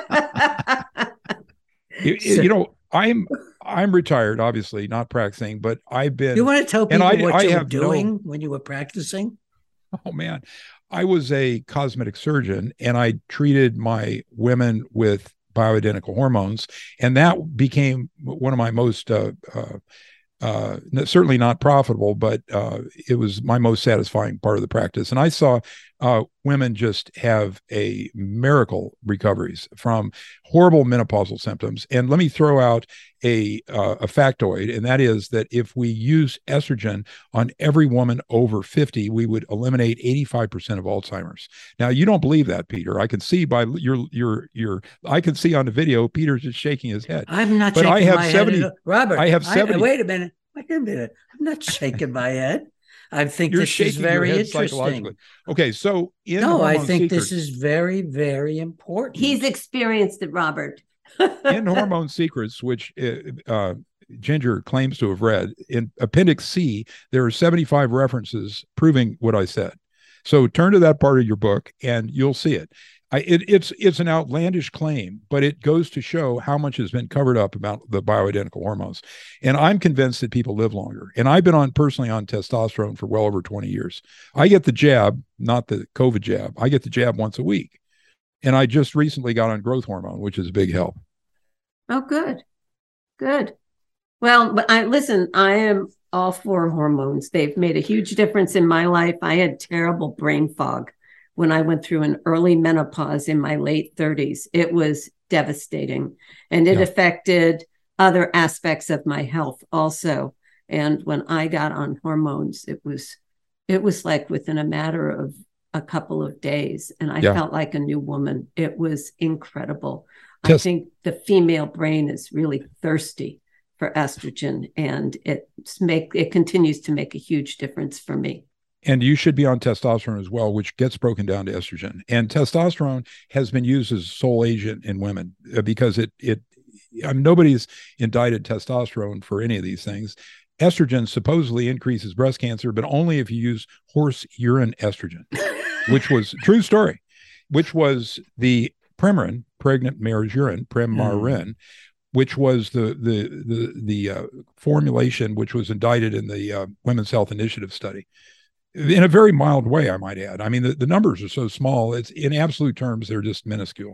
you, you know, I'm I'm retired, obviously not practicing, but I've been. You want to tell people I, what I you were have doing no, when you were practicing? Oh man, I was a cosmetic surgeon, and I treated my women with bioidentical hormones, and that became one of my most uh, uh, uh, certainly not profitable, but uh, it was my most satisfying part of the practice. And I saw uh, women just have a miracle recoveries from horrible menopausal symptoms. And let me throw out a uh, a factoid, and that is that if we use estrogen on every woman over fifty, we would eliminate eighty-five percent of Alzheimer's. Now, you don't believe that, Peter. I can see by your your your I can see on the video Peter's just shaking his head. I'm not but shaking I have my seventy, head. Robert, I have seventy. I, wait a minute. Wait a minute. I'm not shaking my head. I think You're this is very interesting. Okay, so in no, I think Secrets, this is very, very important. He's experienced it, Robert. in Hormone Secrets, which uh, Ginger claims to have read, in Appendix C, there are seventy-five references proving what I said. So turn to that part of your book, and you'll see it. I, it it's it's an outlandish claim, but it goes to show how much has been covered up about the bioidentical hormones. And I'm convinced that people live longer. And I've been on personally on testosterone for well over twenty years. I get the jab, not the COVID jab. I get the jab once a week. And I just recently got on growth hormone, which is a big help. Oh, good. Good. Well, but I listen, I am all for hormones. They've made a huge difference in my life. I had terrible brain fog when I went through an early menopause in my late thirties. It was devastating, and it yeah. affected other aspects of my health also. And when I got on hormones, it was, it was like within a matter of a couple of days, and I yeah. felt like a new woman. It was incredible. Just, I think the female brain is really thirsty for estrogen, and it make it continues to make a huge difference for me. And you should be on testosterone as well, which gets broken down to estrogen. And testosterone has been used as a sole agent in women because it it I mean, nobody's indicted testosterone for any of these things. Estrogen supposedly increases breast cancer, but only if you use horse urine estrogen, which was true story, which was the Premarin, pregnant mare's urine, Premarin, mm. which was the the the the uh, formulation which was indicted in the uh, Women's Health Initiative study. In a very mild way, I might add. I mean, the, the numbers are so small, it's in absolute terms, they're just minuscule.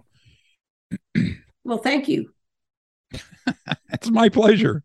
Well, thank you. It's my pleasure.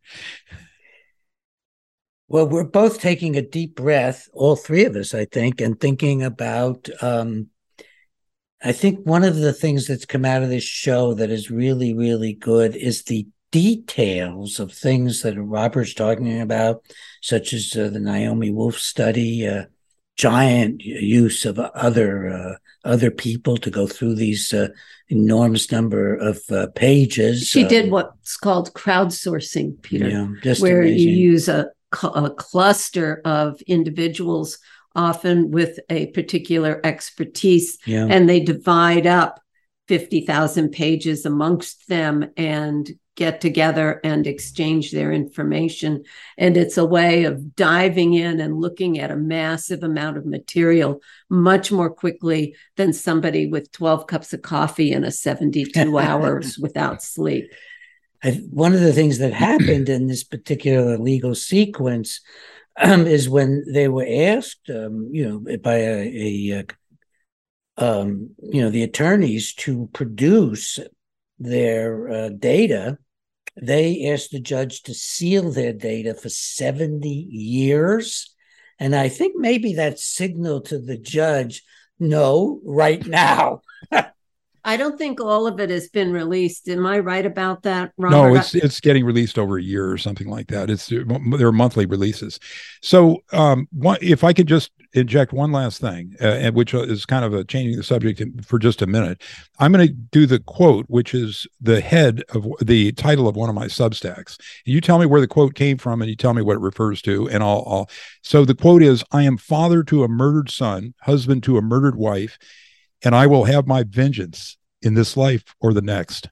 Well, we're both taking a deep breath, all three of us, I think, and thinking about, um, I think one of the things that's come out of this show that is really, really good is the details of things that Robert's talking about, such as uh, the Naomi Wolf study, uh, giant use of other uh, other people to go through these uh, enormous number of uh, pages. She uh, did what's called crowdsourcing, Peter, yeah, just where amazing. you use a, a cluster of individuals, often with a particular expertise, Yeah. and they divide up fifty thousand pages amongst them and get together and exchange their information. And it's a way of diving in and looking at a massive amount of material much more quickly than somebody with twelve cups of coffee and a seventy-two hours without sleep. I, one of the things that happened in this particular legal sequence um, is when they were asked, um, you know, by a, a um, you know, the attorneys to produce their uh, data, they asked the judge to seal their data for seventy years. And I think maybe that signaled to the judge, no, right now. I don't think all of it has been released. Am I right about that, Robert? No, it's it's getting released over a year or something like that. It's there are monthly releases. So, um, one, if I could just inject one last thing, uh, which is kind of a changing the subject for just a minute, I'm going to do the quote, which is the head of the title of one of my Substacks. You tell me where the quote came from, and you tell me what it refers to, and I'll. I'll so the quote is, "I am father to a murdered son, husband to a murdered wife, and I will have my vengeance in this life or the next."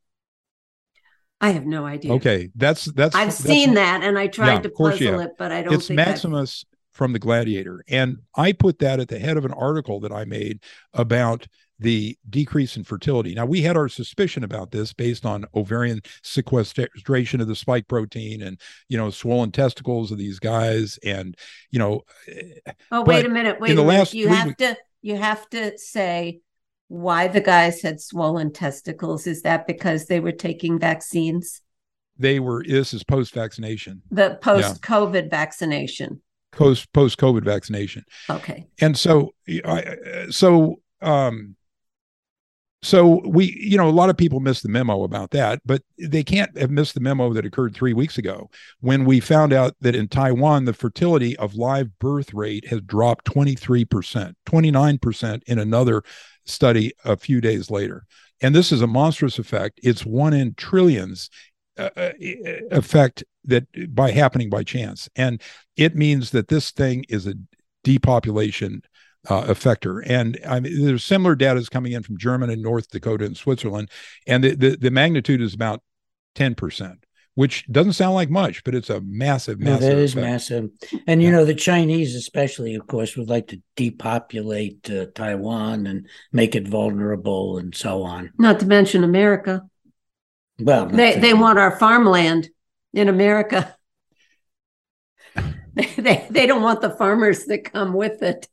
I have no idea. Okay, that's that's. I've that's, seen that, and I tried yeah, to of course puzzle it, but I don't it's think Maximus I've... from the Gladiator, and I put that at the head of an article that I made about the decrease in fertility. Now, we had our suspicion about this based on ovarian sequestration of the spike protein, and you know, swollen testicles of these guys, and you know. Oh, wait a minute! Wait in a the minute! Last you have weeks, to you have to say why the guys had swollen testicles. Is that because they were taking vaccines? They were. This is post-vaccination. The post-COVID yeah. vaccination. Post post-COVID vaccination. Okay. And so, I so um, so we, you know, a lot of people miss the memo about that, but they can't have missed the memo that occurred three weeks ago when we found out that in Taiwan, the fertility of live birth rate has dropped twenty-three percent, twenty-nine percent in another study a few days later. And this is a monstrous effect. It's one in trillions uh, effect that by happening by chance. And it means that this thing is a depopulation uh, effector. And I mean, there's similar data is coming in from Germany and North Dakota and Switzerland. And the, the, the magnitude is about ten percent, which doesn't sound like much, but it's a massive, massive. No, that is effect. massive. And, you yeah. know, the Chinese especially, of course, would like to depopulate uh, Taiwan and make it vulnerable and so on. Not to mention America. Well, they, they want our farmland in America. they, they, they don't want the farmers that come with it.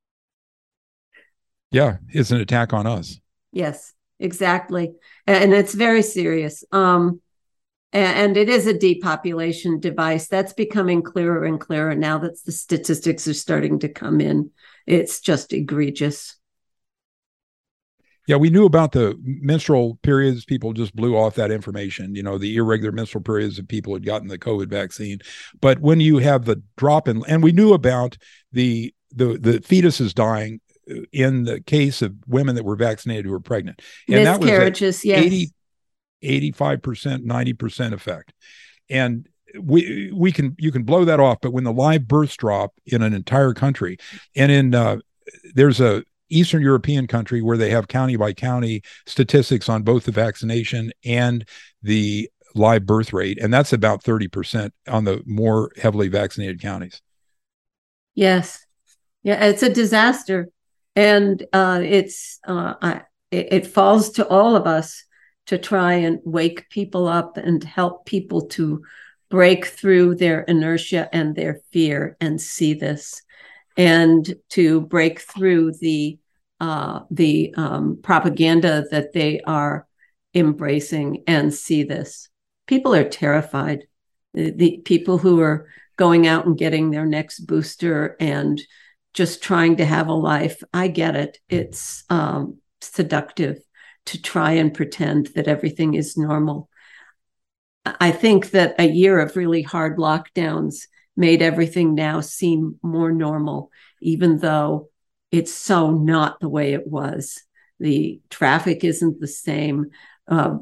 Yeah, it's an attack on us. Yes, exactly. And it's very serious. Um, and it is a depopulation device. That's becoming clearer and clearer now that the statistics are starting to come in. It's just egregious. Yeah, we knew about the menstrual periods. People just blew off that information, you know, the irregular menstrual periods that people had gotten the COVID vaccine. But when you have the drop in, and we knew about the the the fetuses dying in the case of women that were vaccinated who were pregnant. And that was yes. eighty, eighty-five percent, ninety percent effect. And we we can you can blow that off, but when the live births drop in an entire country, and in uh, there's a Eastern European country where they have county by county statistics on both the vaccination and the live birth rate, and that's about thirty percent on the more heavily vaccinated counties. Yes. Yeah, it's a disaster. And uh, it's uh, I, it, it falls to all of us to try and wake people up and help people to break through their inertia and their fear and see this, and to break through the uh, the um, propaganda that they are embracing and see this. People are terrified. The, the people who are going out and getting their next booster and just trying to have a life. I get it. It's um, seductive to try and pretend that everything is normal. I think that a year of really hard lockdowns made everything now seem more normal, even though it's so not the way it was. The traffic isn't the same. Uh,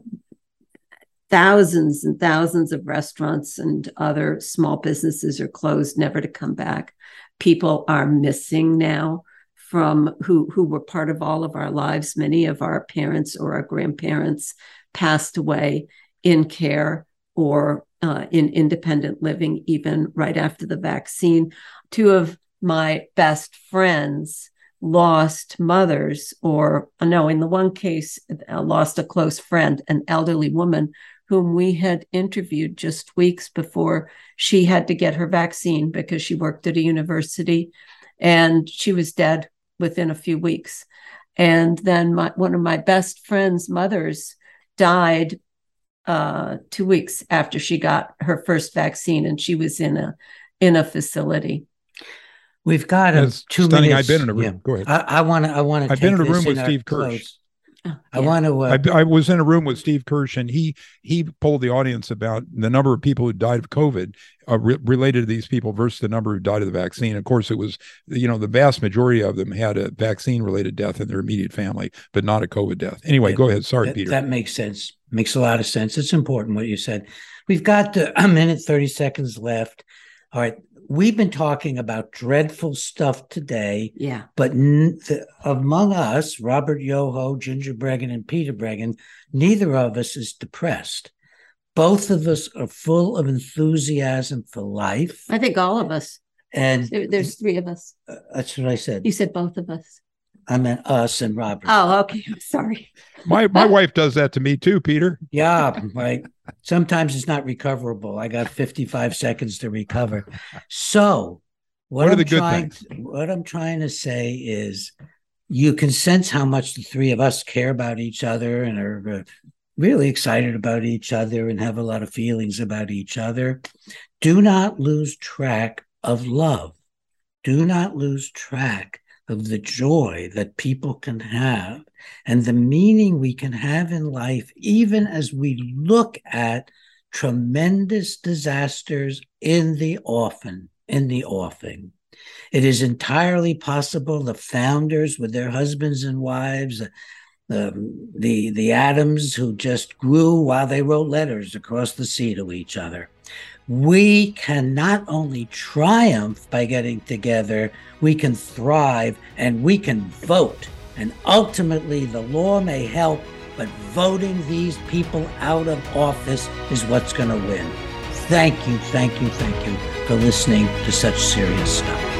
thousands and thousands of restaurants and other small businesses are closed, never to come back. People are missing now from who, who were part of all of our lives. Many of our parents or our grandparents passed away in care or uh, in independent living, even right after the vaccine. Two of my best friends lost mothers, or no, in the one case, uh, lost a close friend, an elderly woman whom we had interviewed just weeks before she had to get her vaccine because she worked at a university, and she was dead within a few weeks. And then my, one of my best friend's mothers died uh, two weeks after she got her first vaccine, and she was in a in a facility. We've got a That's two stunning. minutes. I've been in a room. Yeah. Go ahead. I want to. I want to. I've been in a room with Steve Kirsch. Oh, I yeah. want to. Uh, I, I was in a room with Steve Kirsch, and he he polled the audience about the number of people who died of COVID uh, re- related to these people versus the number who died of the vaccine. Of course, it was, you know, the vast majority of them had a vaccine-related death in their immediate family, but not a COVID death. Anyway, Yeah, go ahead. Sorry, that, Peter. That makes sense. Makes a lot of sense. It's important what you said. We've got uh, a minute, thirty seconds left. All right. We've been talking about dreadful stuff today. Yeah. But n- the, among us, Robert Yoho, Ginger Bregan, and Peter Bregan, neither of us is depressed. Both of us are full of enthusiasm for life. I think all of us. And There, there's three of us. uh, that's what I said. You said both of us. I meant us and Robert. Oh, okay. I'm sorry. My my wife does that to me too, Peter. Yeah, right. Sometimes it's not recoverable. I got fifty-five seconds to recover. So what, What are I'm the good trying, things? what I'm trying to say is you can sense how much the three of us care about each other and are uh, really excited about each other and have a lot of feelings about each other. Do not lose track of love. Do not lose track of the joy that people can have and the meaning we can have in life, even as we look at tremendous disasters in the offing, in the offing. It is entirely possible the founders with their husbands and wives, um, the, the atoms who just grew while they wrote letters across the sea to each other. We can not only triumph by getting together, we can thrive and we can vote. And ultimately, the law may help, but voting these people out of office is what's going to win. Thank you, thank you, thank you for listening to such serious stuff.